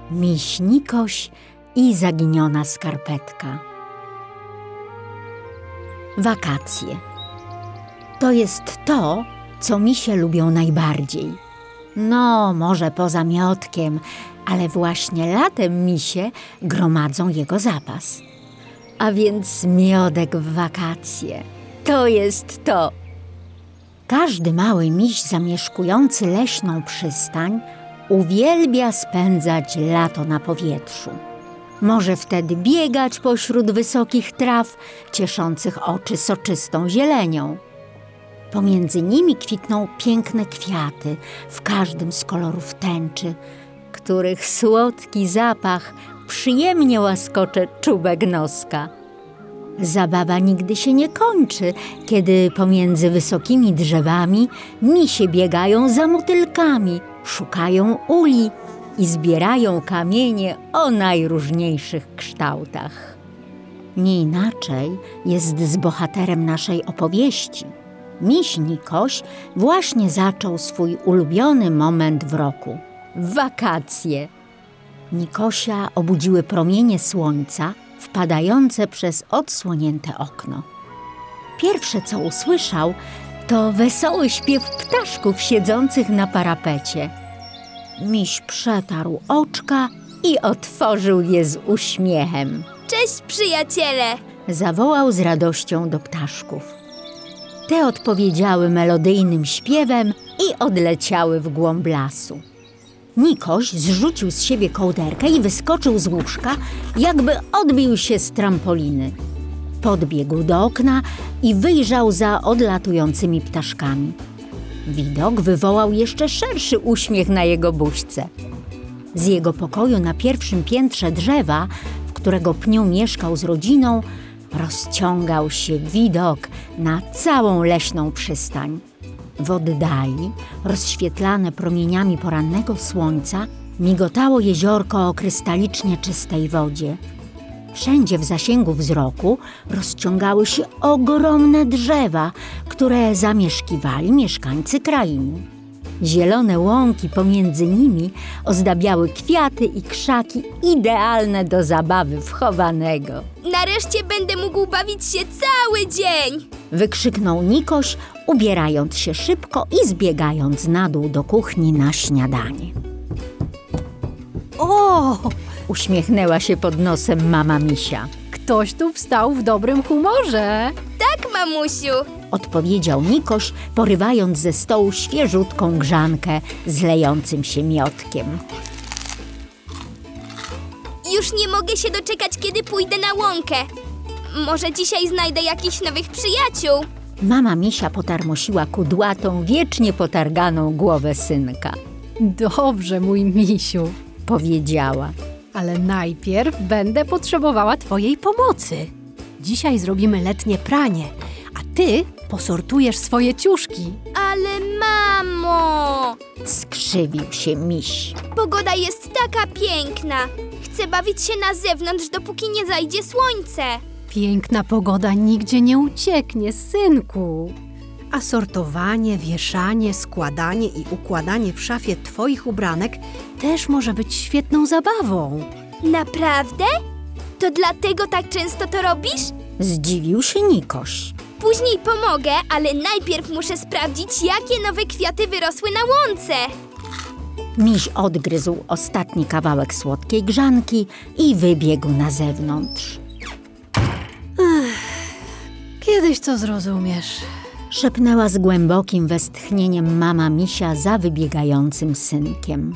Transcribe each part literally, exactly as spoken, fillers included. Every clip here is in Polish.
Miś Nikoś i zaginiona skarpetka. Wakacje. To jest to, co misie lubią najbardziej. No, może poza miotkiem, ale właśnie latem misie gromadzą jego zapas. A więc miodek w wakacje. To jest to. Każdy mały miś zamieszkujący leśną przystań uwielbia spędzać lato na powietrzu. Może wtedy biegać pośród wysokich traw, cieszących oczy soczystą zielenią. Pomiędzy nimi kwitną piękne kwiaty, w każdym z kolorów tęczy, których słodki zapach przyjemnie łaskocze czubek noska. Zabawa nigdy się nie kończy, kiedy pomiędzy wysokimi drzewami misie biegają za motylkami, szukają uli i zbierają kamienie o najróżniejszych kształtach. Nie inaczej jest z bohaterem naszej opowieści. Miś Nikoś właśnie zaczął swój ulubiony moment w roku – wakacje. Nikosia obudziły promienie słońca wpadające przez odsłonięte okno. Pierwsze, co usłyszał, to wesoły śpiew ptaszków siedzących na parapecie. Miś przetarł oczka i otworzył je z uśmiechem. Cześć, przyjaciele! Zawołał z radością do ptaszków. Te odpowiedziały melodyjnym śpiewem i odleciały w głąb lasu. Nikoś zrzucił z siebie kołderkę i wyskoczył z łóżka, jakby odbił się z trampoliny. Podbiegł do okna i wyjrzał za odlatującymi ptaszkami. Widok wywołał jeszcze szerszy uśmiech na jego buźce. Z jego pokoju na pierwszym piętrze drzewa, w którego pniu mieszkał z rodziną, rozciągał się widok na całą leśną przystań. W oddali, rozświetlane promieniami porannego słońca, migotało jeziorko o krystalicznie czystej wodzie. Wszędzie w zasięgu wzroku rozciągały się ogromne drzewa, które zamieszkiwali mieszkańcy krainy. Zielone łąki pomiędzy nimi ozdabiały kwiaty i krzaki idealne do zabawy w chowanego. Nareszcie będę mógł bawić się cały dzień! Wykrzyknął Nikoś, ubierając się szybko i zbiegając na dół do kuchni na śniadanie. O! Uśmiechnęła się pod nosem mama misia. Ktoś tu wstał w dobrym humorze. Tak, mamusiu! Odpowiedział Nikoś, porywając ze stołu świeżutką grzankę z lejącym się miotkiem. Już nie mogę się doczekać, kiedy pójdę na łąkę. Może dzisiaj znajdę jakichś nowych przyjaciół. Mama misia potarmosiła kudłatą, wiecznie potarganą głowę synka. Dobrze, mój misiu, powiedziała. ale najpierw będę potrzebowała twojej pomocy. Dzisiaj zrobimy letnie pranie, a ty posortujesz swoje ciuszki. Ale mamo! Skrzywił się miś. Pogoda jest taka piękna. Chcę bawić się na zewnątrz, dopóki nie zajdzie słońce. Piękna pogoda nigdzie nie ucieknie, synku. A sortowanie, wieszanie, składanie i układanie w szafie twoich ubranek też może być świetną zabawą. Naprawdę? To dlatego tak często to robisz? Zdziwił się Nikoś. Później pomogę, ale najpierw muszę sprawdzić, jakie nowe kwiaty wyrosły na łące. Miś odgryzł ostatni kawałek słodkiej grzanki i wybiegł na zewnątrz. Kiedyś to zrozumiesz. Szepnęła z głębokim westchnieniem mama misia za wybiegającym synkiem.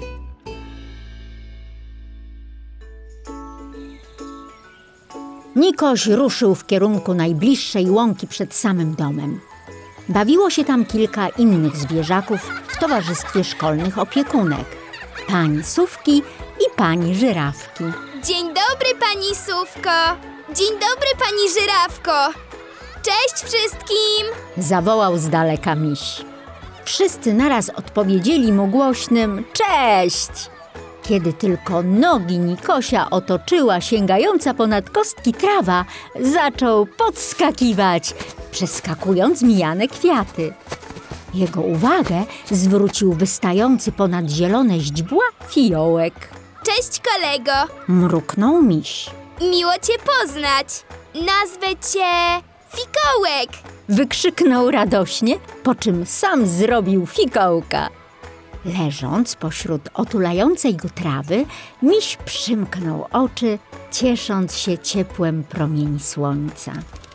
Nikoś ruszył w kierunku najbliższej łąki przed samym domem. Bawiło się tam kilka innych zwierzaków w towarzystwie szkolnych opiekunek. Pani Sówki i pani Żyrawki. Dzień dobry, pani Sówko! Dzień dobry, pani Żyrawko! Cześć wszystkim! Zawołał z daleka miś. Wszyscy naraz odpowiedzieli mu głośnym cześć! Kiedy tylko nogi Nikosia otoczyła sięgająca ponad kostki trawa, zaczął podskakiwać, przeskakując mijane kwiaty. Jego uwagę zwrócił wystający ponad zielone źdźbła fiołek. Cześć, kolego. Mruknął miś. Miło cię poznać. Nazwę cię Fikołek. Wykrzyknął radośnie, po czym sam zrobił fikołka. Leżąc pośród otulającej go trawy, miś przymknął oczy, ciesząc się ciepłem promieni słońca.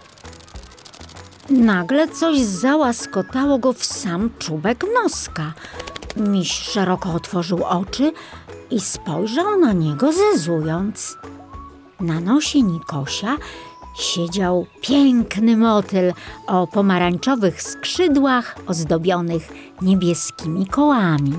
Nagle coś załaskotało go w sam czubek noska. Miś szeroko otworzył oczy i spojrzał na niego zezując. Na nosie Nikosia siedział piękny motyl o pomarańczowych skrzydłach ozdobionych niebieskimi kołami.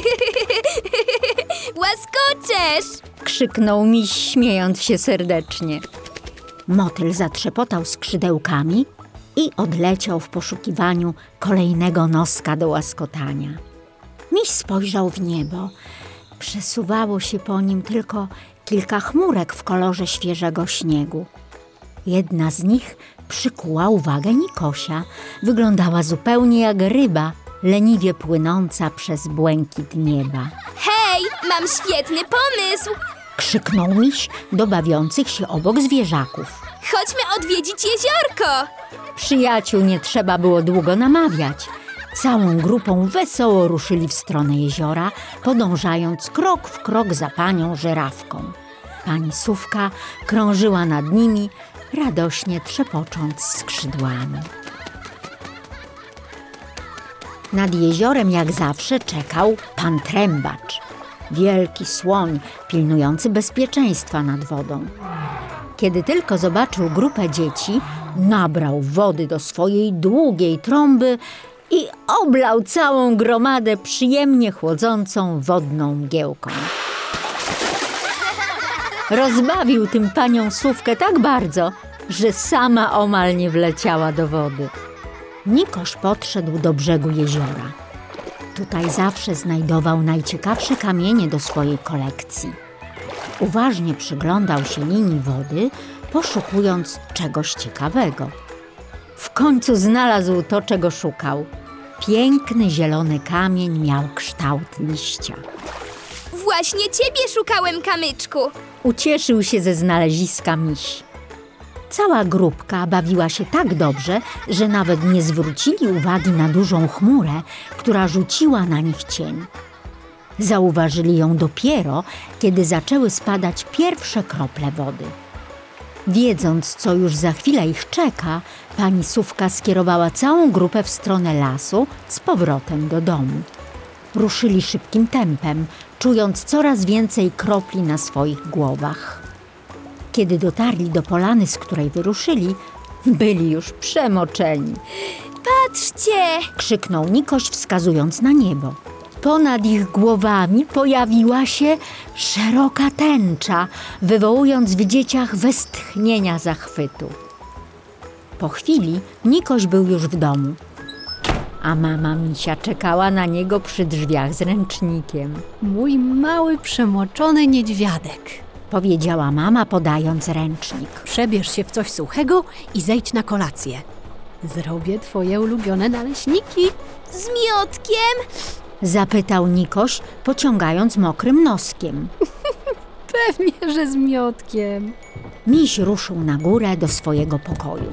Łaskoczesz! Krzyknął miś, śmiejąc się serdecznie. Motyl zatrzepotał skrzydełkami i odleciał w poszukiwaniu kolejnego noska do łaskotania. Miś spojrzał w niebo. Przesuwało się po nim tylko kilka chmurek w kolorze świeżego śniegu. Jedna z nich przykuła uwagę Nikosia. Wyglądała zupełnie jak ryba, leniwie płynąca przez błękit nieba. Hej, mam świetny pomysł. Krzyknął miś do bawiących się obok zwierzaków. Chodźmy odwiedzić jeziorko. Przyjaciół nie trzeba było długo namawiać. Całą grupą wesoło ruszyli w stronę jeziora, podążając krok w krok za panią żyrafką. Pani Sówka krążyła nad nimi, radośnie trzepocząc skrzydłami. Nad jeziorem jak zawsze czekał pan Trębacz, wielki słoń pilnujący bezpieczeństwa nad wodą. Kiedy tylko zobaczył grupę dzieci, nabrał wody do swojej długiej trąby i oblał całą gromadę przyjemnie chłodzącą wodną mgiełką. Rozbawił tym panią Sówkę tak bardzo, że sama omal nie wleciała do wody. Nikoś podszedł do brzegu jeziora. Tutaj zawsze znajdował najciekawsze kamienie do swojej kolekcji. Uważnie przyglądał się linii wody, poszukując czegoś ciekawego. W końcu znalazł to, czego szukał. Piękny zielony kamień miał kształt liścia. Właśnie ciebie szukałem, kamyczku. Ucieszył się ze znaleziska miś. Cała grupka bawiła się tak dobrze, że nawet nie zwrócili uwagi na dużą chmurę, która rzuciła na nich cień. Zauważyli ją dopiero, kiedy zaczęły spadać pierwsze krople wody. Wiedząc, co już za chwilę ich czeka, pani Sówka skierowała całą grupę w stronę lasu z powrotem do domu. Ruszyli szybkim tempem, czując coraz więcej kropli na swoich głowach. Kiedy dotarli do polany, z której wyruszyli, byli już przemoczeni. Patrzcie! Krzyknął Nikoś, wskazując na niebo. Ponad ich głowami pojawiła się szeroka tęcza, wywołując w dzieciach westchnienia zachwytu. Po chwili Nikoś był już w domu, a mama misia czekała na niego przy drzwiach z ręcznikiem. Mój mały, przemoczony niedźwiadek. Powiedziała mama, podając ręcznik. Przebierz się w coś suchego i zejdź na kolację. Zrobię twoje ulubione naleśniki. Z miotkiem? Zapytał Nikoś, pociągając mokrym noskiem. Pewnie, że z miotkiem. Miś ruszył na górę do swojego pokoju.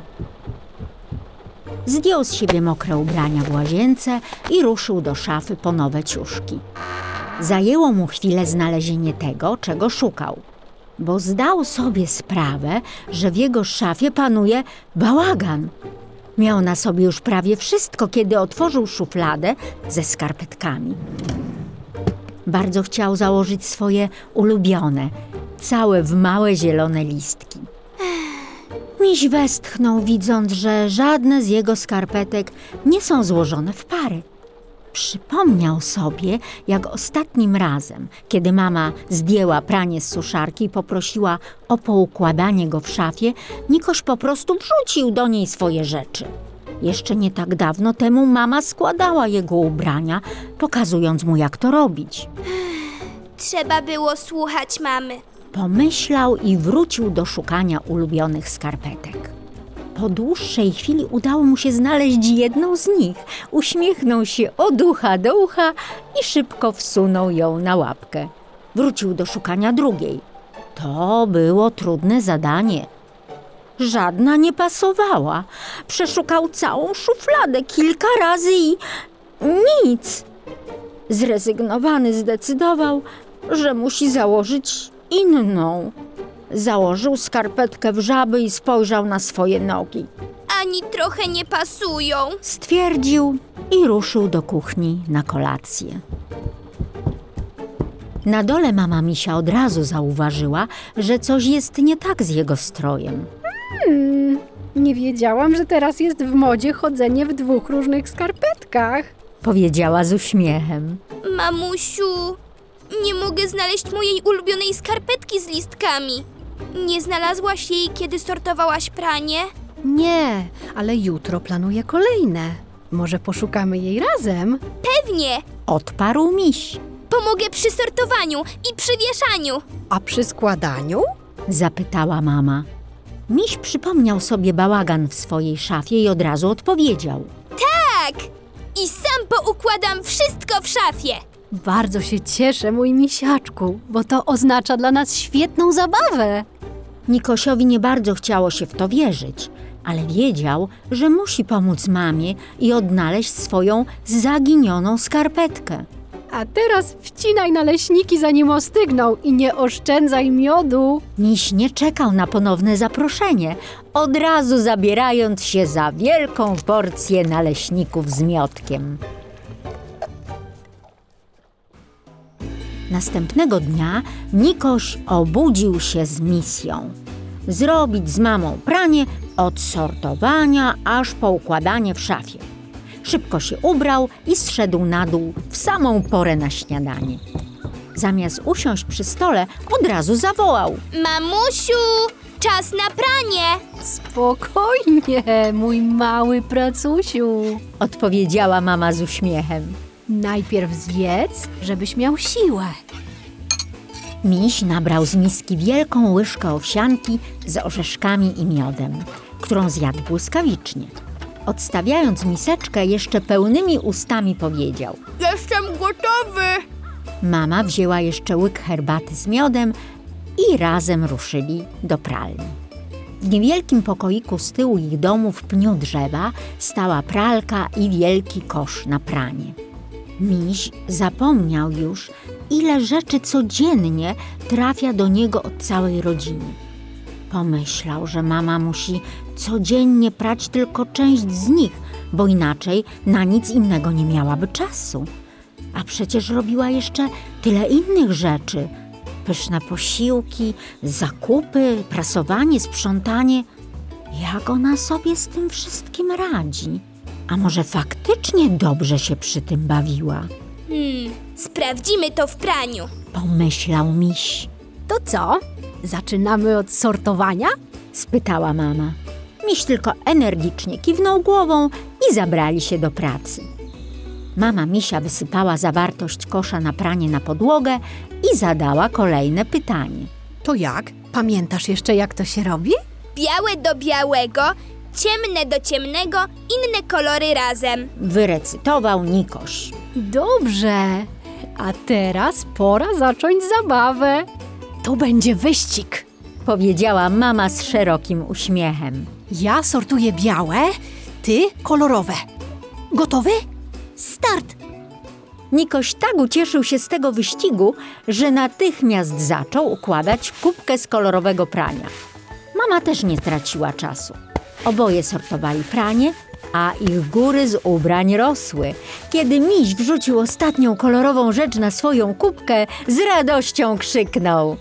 Zdjął z siebie mokre ubrania w łazience i ruszył do szafy po nowe ciuszki. Zajęło mu chwilę znalezienie tego, czego szukał, bo zdał sobie sprawę, że w jego szafie panuje bałagan. Miał na sobie już prawie wszystko, kiedy otworzył szufladę ze skarpetkami. Bardzo chciał założyć swoje ulubione, całe w małe zielone listki. Miś westchnął, widząc, że żadne z jego skarpetek nie są złożone w pary. Przypomniał sobie, jak ostatnim razem, kiedy mama zdjęła pranie z suszarki i poprosiła o poukładanie go w szafie, Nikoś po prostu wrzucił do niej swoje rzeczy. Jeszcze nie tak dawno temu mama składała jego ubrania, pokazując mu, jak to robić. Trzeba było słuchać mamy. Pomyślał i wrócił do szukania ulubionych skarpetek. Po dłuższej chwili udało mu się znaleźć jedną z nich. Uśmiechnął się od ucha do ucha i szybko wsunął ją na łapkę. wrócił do szukania drugiej. To było trudne zadanie. Żadna nie pasowała. Przeszukał całą szufladę kilka razy i nic. Zrezygnowany zdecydował, że musi założyć inną. Założył skarpetkę w żaby i spojrzał na swoje nogi. Ani trochę nie pasują. Stwierdził i ruszył do kuchni na kolację. Na dole mama Misia od razu zauważyła, że coś jest nie tak z jego strojem. Hmm, nie wiedziałam, że teraz jest w modzie chodzenie w dwóch różnych skarpetkach. Powiedziała z uśmiechem. Mamusiu, nie mogę znaleźć mojej ulubionej skarpetki z listkami. Nie znalazłaś jej, kiedy sortowałaś pranie? Nie, ale jutro planuję kolejne. Może poszukamy jej razem? Pewnie. Odparł miś. Pomogę przy sortowaniu i przy wieszaniu. A przy składaniu? Zapytała mama. Miś przypomniał sobie bałagan w swojej szafie i od razu odpowiedział. Tak! I sam poukładam wszystko w szafie. Bardzo się cieszę, mój misiaczku, bo to oznacza dla nas świetną zabawę. Nikosiowi nie bardzo chciało się w to wierzyć, ale wiedział, że musi pomóc mamie i odnaleźć swoją zaginioną skarpetkę. A teraz wcinaj naleśniki, zanim ostygną i nie oszczędzaj miodu. Miś nie czekał na ponowne zaproszenie, od razu zabierając się za wielką porcję naleśników z miodkiem. Następnego dnia Nikoś obudził się z misją. Zrobić z mamą pranie od sortowania aż po układanie w szafie. Szybko się ubrał i zszedł na dół w samą porę na śniadanie. Zamiast usiąść przy stole, od razu zawołał. Mamusiu, czas na pranie. Spokojnie, mój mały pracusiu. Odpowiedziała mama z uśmiechem. Najpierw zjedz, żebyś miał siłę. Miś nabrał z miski wielką łyżkę owsianki z orzeszkami i miodem, którą zjadł błyskawicznie. Odstawiając miseczkę, jeszcze pełnymi ustami powiedział. Jestem gotowy. Mama wzięła jeszcze łyk herbaty z miodem i razem ruszyli do pralni. W niewielkim pokoiku z tyłu ich domu w pniu drzewa stała pralka i wielki kosz na pranie. Miś zapomniał już, ile rzeczy codziennie trafia do niego od całej rodziny. Pomyślał, że mama musi codziennie prać tylko część z nich, bo inaczej na nic innego nie miałaby czasu. A przecież robiła jeszcze tyle innych rzeczy. Pyszne posiłki, zakupy, prasowanie, sprzątanie. Jak ona sobie z tym wszystkim radzi? A może faktycznie dobrze się przy tym bawiła? Hmm, sprawdzimy to w praniu. Pomyślał miś. To co? Zaczynamy od sortowania? Spytała mama. Miś tylko energicznie kiwnął głową i zabrali się do pracy. Mama misia wysypała zawartość kosza na pranie na podłogę i zadała kolejne pytanie. To jak? Pamiętasz jeszcze, jak to się robi? Białe do białego, ciemne do ciemnego, inne kolory razem. Wyrecytował Nikoś. Dobrze. A teraz pora zacząć zabawę. To będzie wyścig. Powiedziała mama z szerokim uśmiechem. Ja sortuję białe, ty kolorowe. Gotowy? Start! Nikoś tak ucieszył się z tego wyścigu, że natychmiast zaczął układać kubkę z kolorowego prania. Mama też nie traciła czasu. Oboje sortowali pranie, a ich góry z ubrań rosły. Kiedy miś wrzucił ostatnią kolorową rzecz na swoją kubkę, z radością krzyknął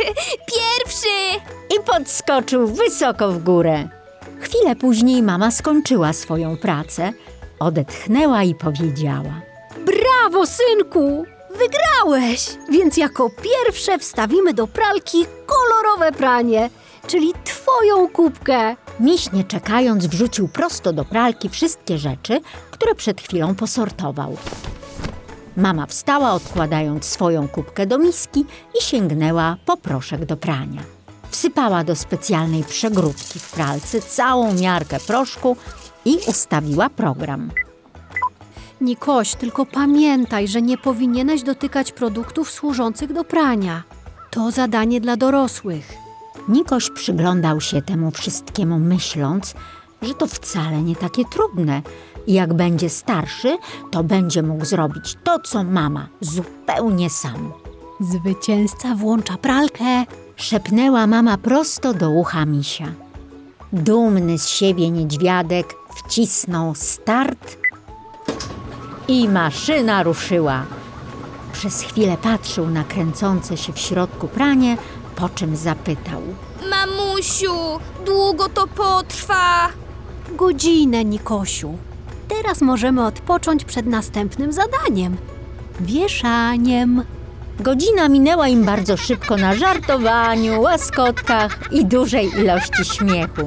Pierwszy! i podskoczył wysoko w górę. Chwilę później mama skończyła swoją pracę, odetchnęła i powiedziała: Brawo, synku! Wygrałeś! Więc jako pierwsze wstawimy do pralki kolorowe pranie, czyli twoją kubkę. Miś nie czekając wrzucił prosto do pralki wszystkie rzeczy, które przed chwilą posortował. Mama wstała, odkładając swoją kubkę do miski i sięgnęła po proszek do prania. Wsypała do specjalnej przegródki w pralce całą miarkę proszku i ustawiła program. Nikoś, tylko pamiętaj, że nie powinieneś dotykać produktów służących do prania. To zadanie dla dorosłych. Nikoś przyglądał się temu wszystkiemu, myśląc, że to wcale nie takie trudne. I jak będzie starszy, to będzie mógł zrobić to, co mama, zupełnie sam. Zwycięzca włącza pralkę. Szepnęła mama prosto do ucha misia. Dumny z siebie niedźwiadek wcisnął start i maszyna ruszyła. Przez chwilę patrzył na kręcące się w środku pranie, po czym zapytał. Mamusiu, długo to potrwa. Godzinę, Nikosiu. Teraz możemy odpocząć przed następnym zadaniem. Wieszaniem. Godzina minęła im bardzo szybko na żartowaniu, łaskotkach i dużej ilości śmiechu.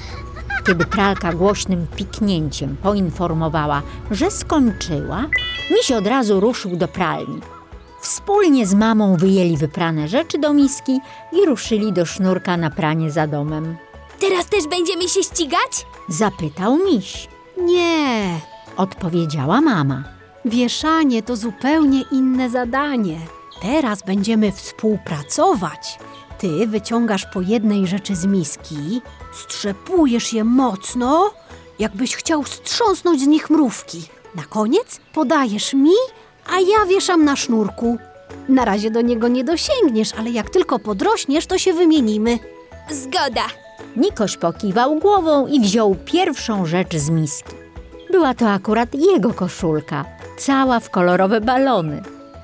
Kiedy pralka głośnym piknięciem poinformowała, że skończyła, miś od razu ruszył do pralni. Wspólnie z mamą wyjęli wyprane rzeczy do miski i ruszyli do sznurka na pranie za domem. Teraz też będziemy się ścigać? Zapytał miś. Nie, Odpowiedziała mama. wieszanie to zupełnie inne zadanie. Teraz będziemy współpracować. Ty wyciągasz po jednej rzeczy z miski, strzepujesz je mocno, jakbyś chciał strząsnąć z nich mrówki. Na koniec podajesz mi, a ja wieszam na sznurku. Na razie do niego nie dosięgniesz, ale jak tylko podrośniesz, to się wymienimy. Zgoda. Nikoś pokiwał głową i wziął pierwszą rzecz z miski. Była to akurat jego koszulka, cała w kolorowe balony.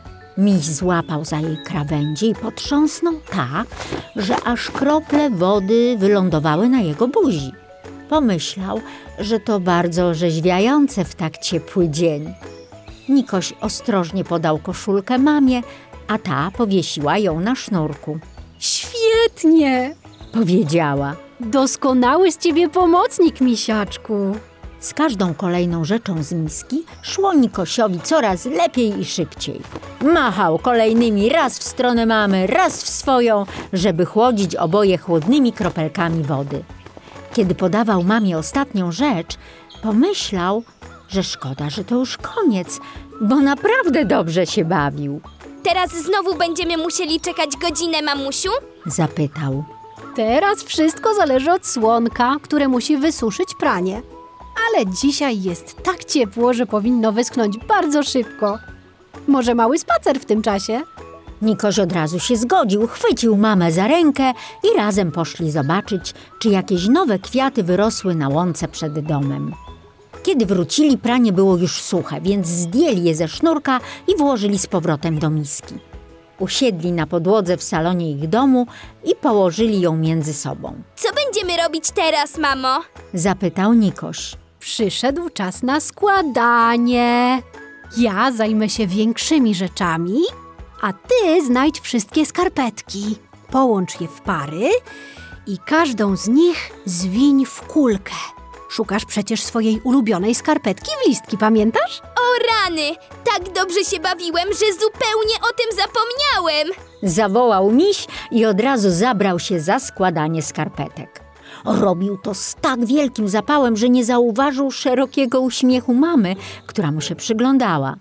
Miś złapał za jej krawędzie i potrząsnął tak, że aż krople wody wylądowały na jego buzi. Pomyślał, że to bardzo orzeźwiające w tak ciepły dzień. Nikoś ostrożnie podał koszulkę mamie, a ta powiesiła ją na sznurku. Świetnie! Powiedziała. Doskonały z ciebie pomocnik, misiaczku. Z każdą kolejną rzeczą z miski szło Nikosiowi coraz lepiej i szybciej. Machał kolejnymi raz w stronę mamy, raz w swoją, żeby chłodzić oboje chłodnymi kropelkami wody. Kiedy podawał mamie ostatnią rzecz, pomyślał, że szkoda, że to już koniec, bo naprawdę dobrze się bawił. Teraz znowu będziemy musieli czekać godzinę, mamusiu? Zapytał. Teraz wszystko zależy od słonka, które musi wysuszyć pranie. Ale dzisiaj jest tak ciepło, że powinno wyschnąć bardzo szybko. Może mały spacer w tym czasie? Nikoś od razu się zgodził, chwycił mamę za rękę i razem poszli zobaczyć, czy jakieś nowe kwiaty wyrosły na łące przed domem. Kiedy wrócili, pranie było już suche, więc zdjęli je ze sznurka i włożyli z powrotem do miski. Usiedli na podłodze w salonie ich domu i położyli ją między sobą. Co będziemy robić teraz, mamo? Zapytał Nikoś. Przyszedł czas na składanie. Ja zajmę się większymi rzeczami, a ty znajdź wszystkie skarpetki. Połącz je w pary i każdą z nich zwiń w kulkę. Szukasz przecież swojej ulubionej skarpetki w listki, pamiętasz? O rany! Tak dobrze się bawiłem, że zupełnie o tym zapomniałem! Zawołał miś i od razu zabrał się za składanie skarpetek. Robił to z tak wielkim zapałem, że nie zauważył szerokiego uśmiechu mamy, która mu się przyglądała.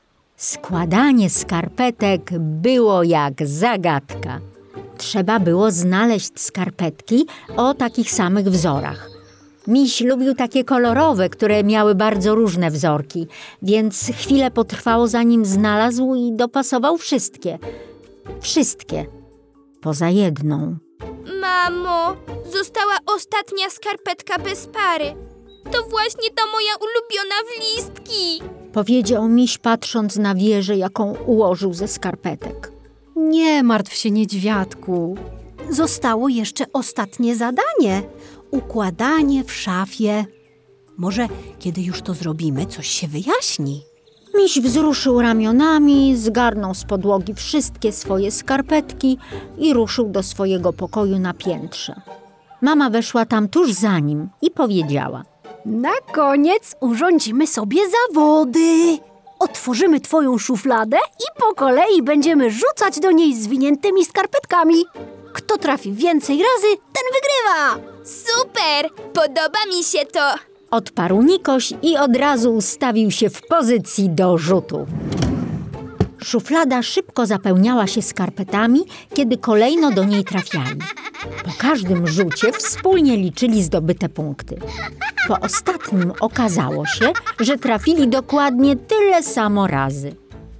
Składanie skarpetek było jak zagadka. Trzeba było znaleźć skarpetki o takich samych wzorach. Miś lubił takie kolorowe, które miały bardzo różne wzorki, więc chwilę potrwało, zanim znalazł i dopasował wszystkie. Wszystkie, poza jedną. Mamo, została ostatnia skarpetka bez pary. To właśnie ta moja ulubiona w listki. Powiedział miś, patrząc na wieżę, jaką ułożył ze skarpetek. Nie martw się, niedźwiadku. Zostało jeszcze ostatnie zadanie. Układanie w szafie. Może kiedy już to zrobimy, coś się wyjaśni. Miś wzruszył ramionami, zgarnął z podłogi wszystkie swoje skarpetki i ruszył do swojego pokoju na piętrze. Mama weszła tam tuż za nim i powiedziała. Na koniec urządzimy sobie zawody. Otworzymy twoją szufladę i po kolei będziemy rzucać do niej zwiniętymi skarpetkami. Kto trafi więcej razy, ten wygrywa. Super! Podoba mi się to. Odparł Nikoś i od razu ustawił się w pozycji do rzutu. Szuflada szybko zapełniała się skarpetami, kiedy kolejno do niej trafiali. Po każdym rzucie wspólnie liczyli zdobyte punkty. Po ostatnim okazało się, że trafili dokładnie tyle samo razy.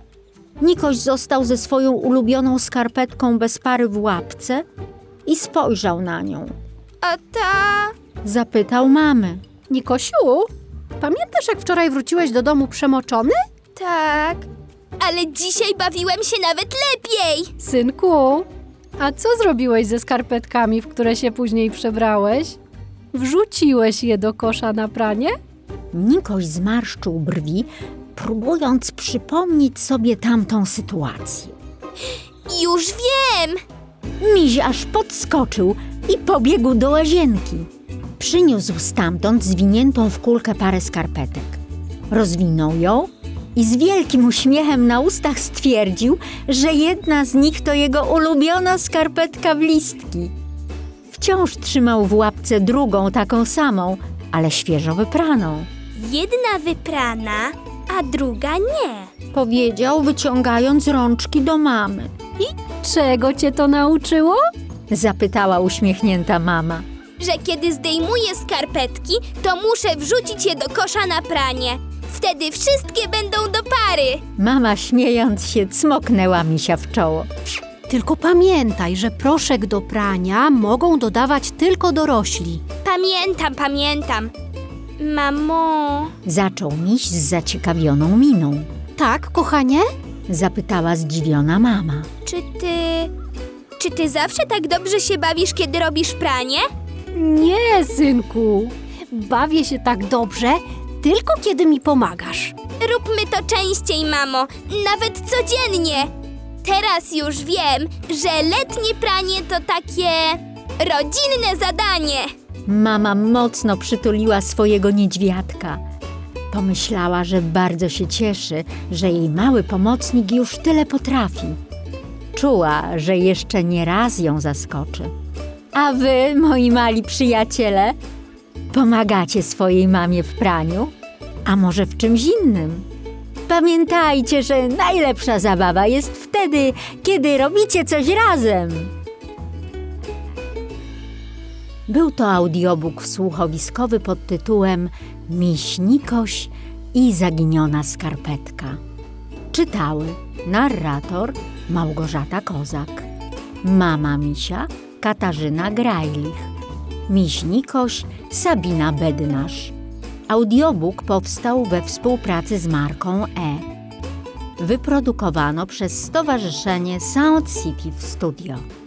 Nikoś został ze swoją ulubioną skarpetką bez pary w łapce i spojrzał na nią. A ta... Zapytał mamy. Nikosiu, pamiętasz, jak wczoraj wróciłeś do domu przemoczony? Tak, ale dzisiaj bawiłem się nawet lepiej. Synku, a co zrobiłeś ze skarpetkami, w które się później przebrałeś? Wrzuciłeś je do kosza na pranie? Nikoś zmarszczył brwi, próbując przypomnieć sobie tamtą sytuację. Już wiem! Miś aż podskoczył i pobiegł do łazienki. Przyniósł stamtąd zwiniętą w kulkę parę skarpetek. Rozwinął ją i z wielkim uśmiechem na ustach stwierdził, że jedna z nich to jego ulubiona skarpetka w listki. Wciąż trzymał w łapce drugą taką samą, ale świeżo wypraną. Jedna wyprana, a druga nie. Powiedział, wyciągając rączki do mamy. Czego cię to nauczyło? Zapytała uśmiechnięta mama. Że kiedy zdejmuję skarpetki, to muszę wrzucić je do kosza na pranie. Wtedy wszystkie będą do pary. Mama, śmiejąc się, cmoknęła misia w czoło. Tylko pamiętaj, że proszek do prania mogą dodawać tylko dorośli. Pamiętam, pamiętam. Mamo... Zaczął miś z zaciekawioną miną. Tak, kochanie? Zapytała zdziwiona mama. Czy ty... Czy ty zawsze tak dobrze się bawisz, kiedy robisz pranie? Nie, synku. Bawię się tak dobrze, tylko kiedy mi pomagasz. Róbmy to częściej, mamo. Nawet codziennie. Teraz już wiem, że letnie pranie to takie... rodzinne zadanie. Mama mocno przytuliła swojego niedźwiadka. Pomyślała, że bardzo się cieszy, że jej mały pomocnik już tyle potrafi. Czuła, że jeszcze nie raz ją zaskoczy. A wy, moi mali przyjaciele, pomagacie swojej mamie w praniu? A może w czymś innym? Pamiętajcie, że najlepsza zabawa jest wtedy, kiedy robicie coś razem. Był to audiobook słuchowiskowy pod tytułem Miś Nikoś i zaginiona skarpetka. Czytały narrator Małgorzata Kozak, mama misia Katarzyna Grajlich, miś Nikoś Sabina Bednarz. Audiobook powstał we współpracy z marką E. Wyprodukowano przez Stowarzyszenie Sound City Studio.